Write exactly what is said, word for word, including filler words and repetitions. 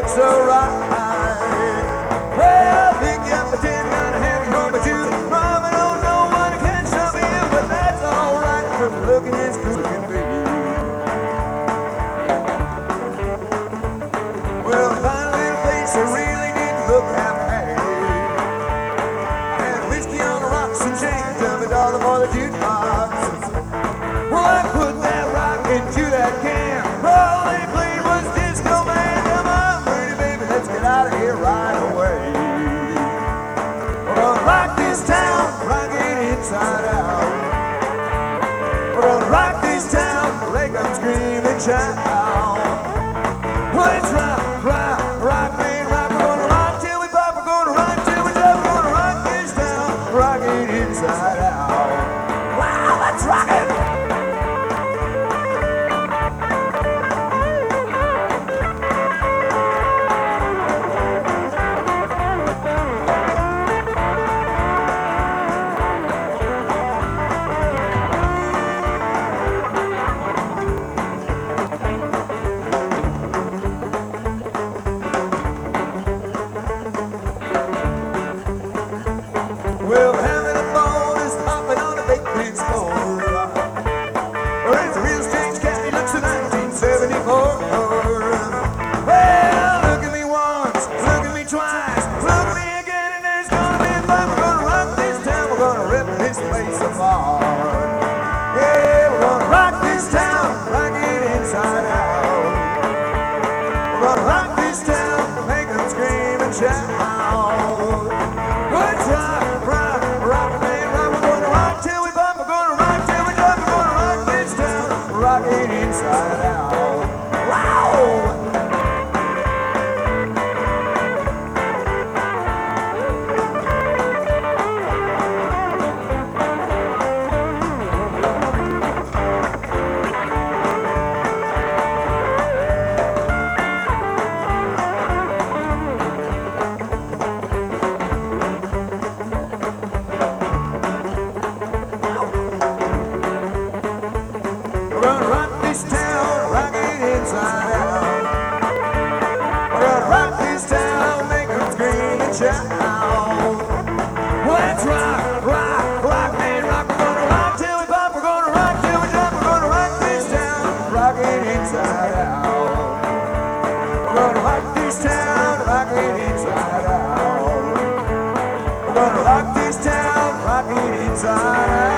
so right. Well, pick you up a tin, got a heavy home, but you mama don't know what can shove in, but that's alright, cause looking as good as can be. Well, find a little place that really didn't look half bad. And whiskey on the rocks and change of a dollar for the jukebox. Well, I put that rock into that can. All they played was Disco Man. Come on, pretty baby, let's get out of here right away. We're gonna rock this town, rock it inside out. We're gonna rock this town, make them scream and shout. Well, it's rock, rock, rock, man, rock. We're gonna rock till we pop, we're gonna rock till we drop. We're gonna rock this town, rock it inside out. Wow, let's rock it! Well, having a ball is hopping on a baked floor. Well, it's a real strange cat, he looks at nineteen seventy-four. Well, look at me once, look at me twice, look at me again, and there's gonna be fun. We're gonna rock this town, we're gonna rip this place apart. Yeah, we're gonna rock this town, rock it inside out. We're gonna rock this town, make them scream and shout. Let's rock, rock, rock, man, rock. We're gonna rock till we pop, we're gonna rock till we drop. We're gonna rock this town, rock it inside out. Wow! We're gonna rock this town, rock it inside out. We're gonna rock this town, make them scream and shout. Let's rock, rock, rock, man, rock. We're gonna rock till we pop, we're gonna rock till we drop. We're gonna rock this town, rock it inside out. We're gonna rock this town, rock it inside out. We're gonna rock this town, rock it inside out.